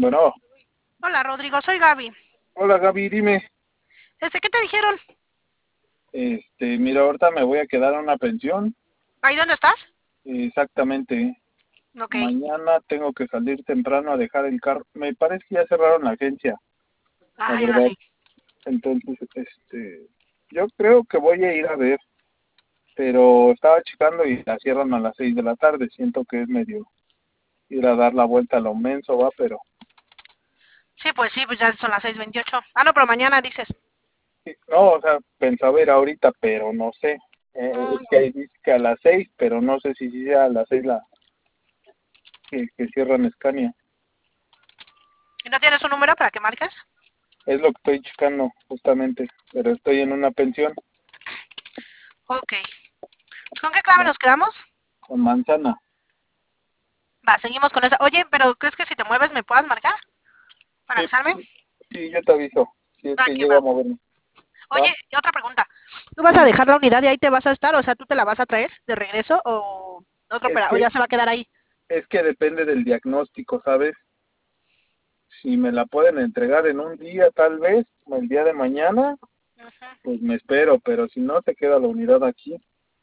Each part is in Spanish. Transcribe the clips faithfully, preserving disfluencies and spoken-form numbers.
Bueno, Hola, Rodrigo, soy Gaby. hola Gaby, dime, Este, ¿qué te dijeron? este, mira, ahorita me voy a quedar en una pensión, ¿Ahí dónde estás? exactamente, Ok. mañana tengo que salir temprano a dejar el carro, me parece que ya cerraron la agencia, la Ay, ahora verdad, sí. entonces, este, yo creo que voy a ir a ver, pero estaba checando y la cierran a las seis de la tarde, siento que es medio ir a dar la vuelta a lo menso, va, pero, Sí, pues sí, pues ya son las seis veintiocho. Ah, no, pero mañana dices. sí, no, o sea, pensaba ir ahorita, pero no sé, eh, es que Mm, ahí dice que a las seis, pero no sé si sí sea a las seis la que, que cierran Escania. ¿Y no tienes un número para que marques? Es lo que estoy checando justamente, pero estoy en una pensión, Ok. ¿Con qué clave ¿no? nos quedamos? Con manzana. Va, seguimos con esa. Oye, pero ¿crees que si te mueves me puedas marcar para Sí, avisarme? sí, sí, yo te aviso, si es Va, que que llega va. a moverme, Oye, ¿va? y otra pregunta. ¿Tú vas a Dime. dejar la unidad y ahí te vas a estar? O sea, ¿tú te la vas a traer de regreso o otro Es opera o que, ya se va a quedar ahí? es que depende del diagnóstico, ¿sabes? Si me la pueden entregar en un día, tal vez, o el día de mañana, Ujú. pues me espero, pero si no, se queda la unidad aquí.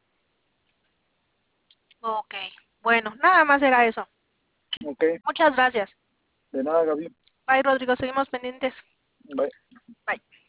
Ok. Bueno, nada más era eso. Ok, Muchas gracias. de nada, Gaby. Bye, Rodrigo. Seguimos pendientes. Bye. Bye.